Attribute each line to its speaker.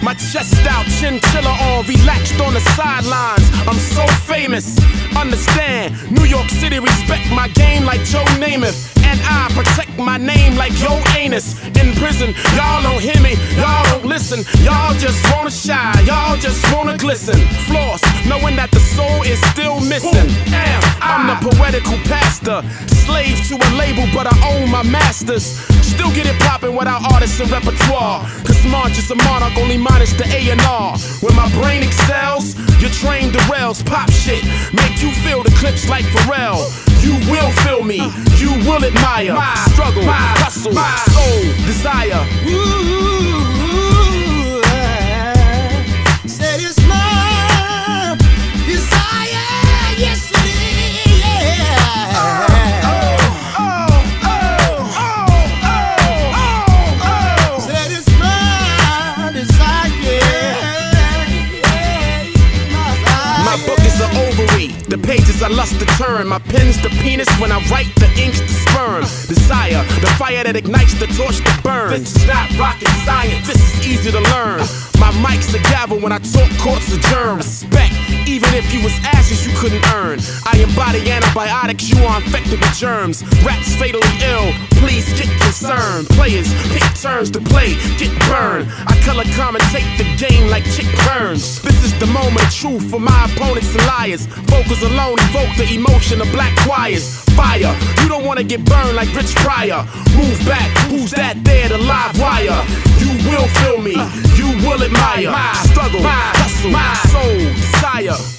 Speaker 1: My chest out, chinchilla on, relaxed on the sidelines. I'm so famous, understand. New York City respect my game like Joe Namath. And I protect my name like Yo Anus. In prison, y'all don't hear me, y'all don't listen. Y'all just wanna shine, y'all just wanna glisten. Floss, knowing that the soul is still missing. I'm the poetical pastor, slave to a label, but I own my masters. Still get it poppin' without artists and repertoire. Cause March is a monarch, only minus the A&R. When my brain excels, your train derails. Pop shit, make you feel the clips like Pharrell. You will feel me, you will admire my struggle, hustle, soul, desire.
Speaker 2: Said it's my desire, yes it is, yeah. Said it's my desire,
Speaker 1: my book is an ovary, the pages I lust to turn. My pen's the penis, when I write the ink's the sperm. Desire, the fire that ignites the torch that burns. This is not rocket science, this is easy to learn. My mic's a gavel when I talk, courts adjourn. Respect, even if you was ashes you couldn't earn. I embody antibiotics, you are infected with germs. Rats fatally ill, please get concerned. Players pick turns to play, get burned. I color commentate the game like Chick Burns. This is the moment of truth for my opponents and liars. Vocals alone evoke the emotion of black choirs. Fire, you don't wanna get burned like Rich Pryor. Move back, who's that there, the live wire? You will feel me, you will admire my struggle, my hustle, my soul, desire.